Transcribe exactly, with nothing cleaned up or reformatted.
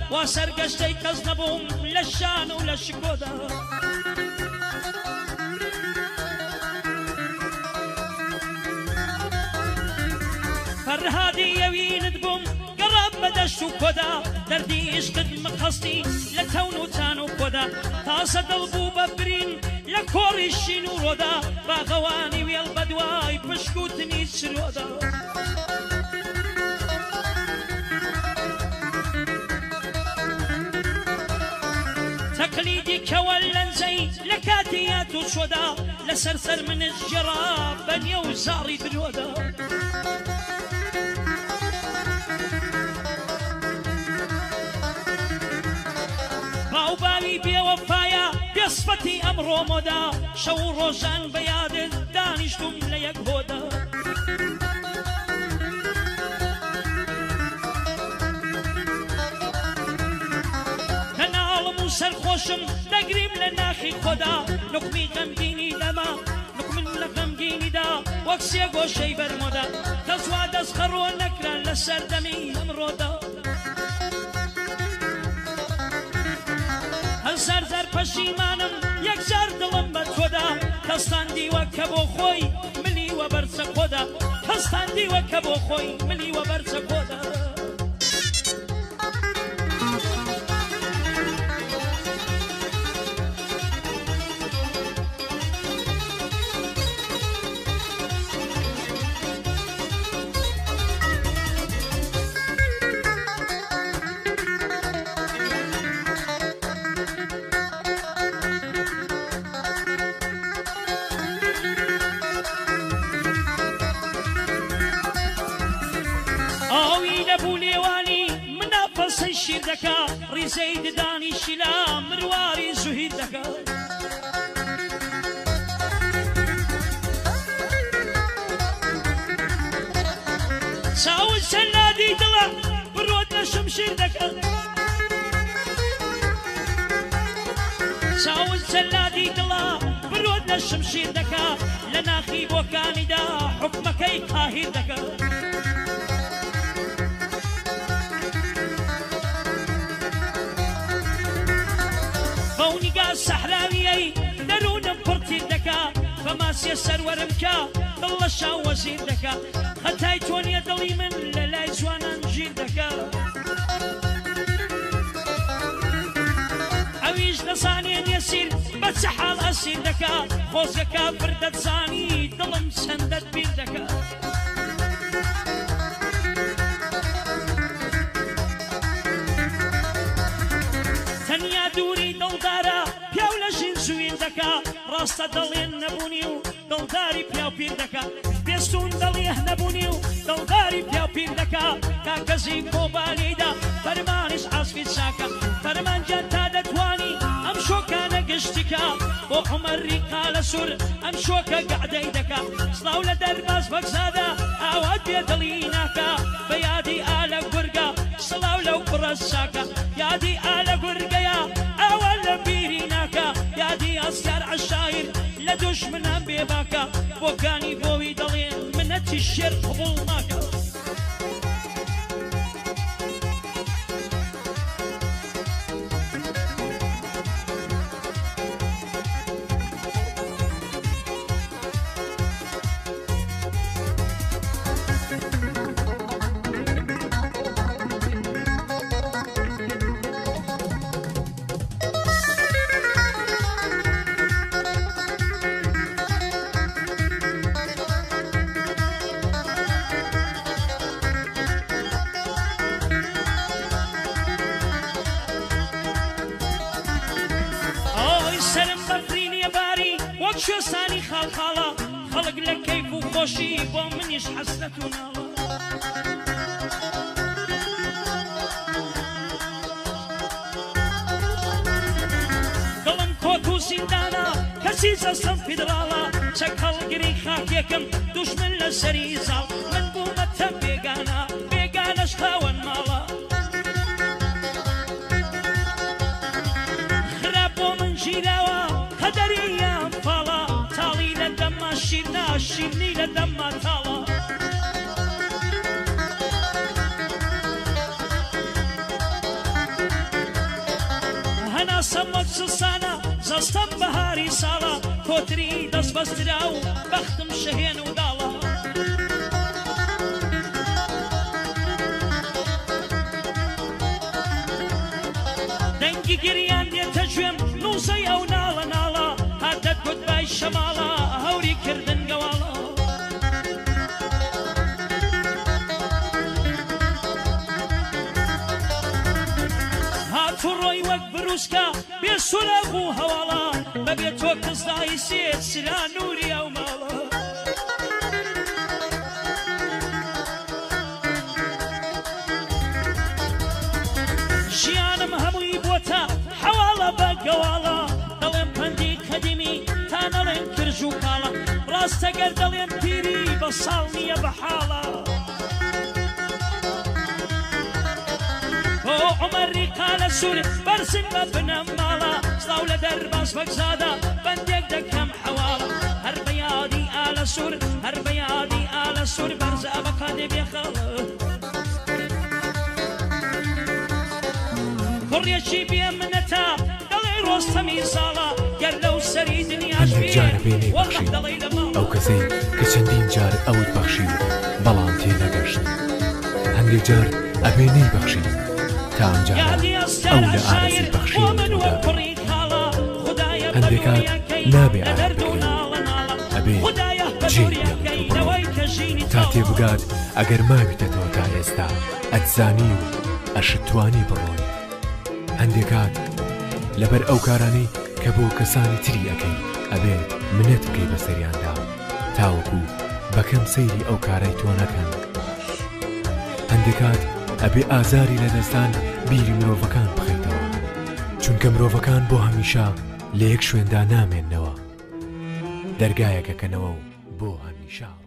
وا سەرگەشتەی کەس نەبووم لە شان و لە شکۆدا فەرهادی ئەوینت بووم گەڕام بە دەشت و کۆدا دەردی عیشقت مەخەستی لە تەون و تان و کۆدا تازە دڵ بوو بە برین لە کۆڕی شین و ڕۆدا باغەوانی وێڵ بە دوای پشکوتنی چرۆدا تەقلیدی کەوە لەنجەی لە کاتیات و چۆدا لەسەر سەر منش گەڕا بە نێو زاڕی درۆدا باوباوی بێوەفایە بێسفەتی ئەمڕۆ مۆدا شەو و ڕۆژان بە یادت دانیشتوم لە یەک هۆدا هەناڵم و سەرخۆشم دەگریم لە ناخی خۆدا نوقمی غەمگینی دەما نوقمن لە غەمگینیدا وەک سێ گۆشەی بەرمۆدا کەسوا دەست خەڕۆ نەکران لە سەردەمی ئەمڕۆدا هەزار زار پەشیمانم یەکجار دڵم بە تۆدا کەستان دیوە کە بۆ خۆی ملیوە بەرچە خۆدا کەستان دیوە کە بۆ خۆی ملیوە بەرچە خۆدا شیر دەکا ڕیزەی ددانی شیلا مرواری زوهید دەکا چاوت سەلادی دڵە بڕۆت لە شمشیر دەکا چاوت سەلادی دڵە بڕۆت لە شمشیر دەکا لە ناخی بۆکانیدا حکمەکەی قاهیر دەکا سەحراویەی دەروونم پڕتیر دەکا بەماسیە سەروەرم کا دڵ لە شاو وەزیر دەکا هەتای تۆ نیە دڵی من لە لای جوانان گیر دەکا ئەویش دەزانێ نێسیر بە چە حاڵ ئەسیر دەکا خۆزگەکە بر دەتزانی دڵم چەندەت بیر دەکا تەنیا دووری دڵدارە پیاو لە ژین زوین دەکا ڕاستە دڵێن نەبوونی و دڵداری پیاو پیر دەکا پێستون دڵیه نەبوونی و دڵداری پیاو پیر دەکا کاکەزی کۆبانیدا فەرمانیش عاسفی چاکە فەرمانجان تا دەتوانی ئەم شۆکانە گشتیکە بۆ عومەری قالە سوور ئەم شۆکە گەعدەی دەکا سڵاو لە دەرباز بەگزادە ئاوات بێ دڵی ناکە بە یادی ئالە گورگە سڵاو لەو کوڕە چاکە یادی ئالە گورگەیە ئەوە لە بیری ناکە یادی ئەسیار عەشایر لە دوژمنە بێباکە بۆکانی بۆوی دەڵێن منەتی شێر قبوڵ ناکە شوستانی خاڵخاڵە خەڵک لە کەیف و خۆشی بۆ منیش حەسرەت و ناڵە دڵم کۆت و زیندانە کەسی جەستەم فیدراڵە چەک هەڵگری خاکێکم دوژمن لە سەری زاڵ من بوومەتە بێگانە بێگانەش خاوەن ماڵە خراپ بۆ من ژیراوە قەدەریان فاڵە تاڵی لە دەمما شیرنا شیرنی لە دەمما تاڵە زستانە زەستەم بەهاری ساڵە کۆتری دەست بەسترا و بەختم شەهێن و داڵە دەنگی گریان دێتە گوێم نووسەی ئەو ناڵە ناڵە هاتەت گوتبای شەماڵە هەوری کردن گەواڵە هاتوڕۆی وەک بروسکە بێ سولەغ و هەواڵە بەبێ تۆ کەسدای سێت سرا نووری ئەو ماڵە ژیانم هەمووی بۆتە حەواڵە بە گەواڵە دەڵێم پەندی قەدیمی تا نەڵێن کرژ و کاڵە ڕاستەگەر دەڵێن پیری بە ساڵ نییە بە حاڵە بۆ عومەری قالە سوور بەرزن بە بنەم ماڵە سڵاو لە دەرباز بەگزادە بەندێک دەکەم حەواڵە هەر بە یادی ئالە سوور هەر بە یادی ئالە سوور بەرزە بە قادێ بێخەڵە کوڕێکی بێ منەتە دەڵێ ڕۆستەمی ساڵە گەر لەو سەری دنیاش بێ وەڵڵە دەڵێ لە ماڵە ئەو کەسەی کە چەندین جار ئەوت بەخشی بەڵام تێ نەگەشت هەندێک جار ئەبێ نەیبەخشی تا ئەمجار ئەو لە ئارەزی بەخشی هەندێک کات نابێ ئارە بکەی ئەبێ جێی تا تێبگات ئەگەر ماویتەوە تا ئێستا ئەتزانی و ئەشتوانی بڕۆی هەندێک کات لەبەر ئەو کارانەی کە بۆ کەسانی تری ئەەکەی ئەبێت منەت بکەی بەسەریاندا تاوەکو بەکەم سەیری ئەو کارەی تۆ نەکەن هەندێک کات ئەبێ ئازاری لە دەستان بیری مرۆڤەکان بخەیتەوە چونکە مرۆڤەکان بۆ هەمیشە لە یەک شوێندا نامێننەوە دەرگایەکەکەنەوە و بۆ هەمیشە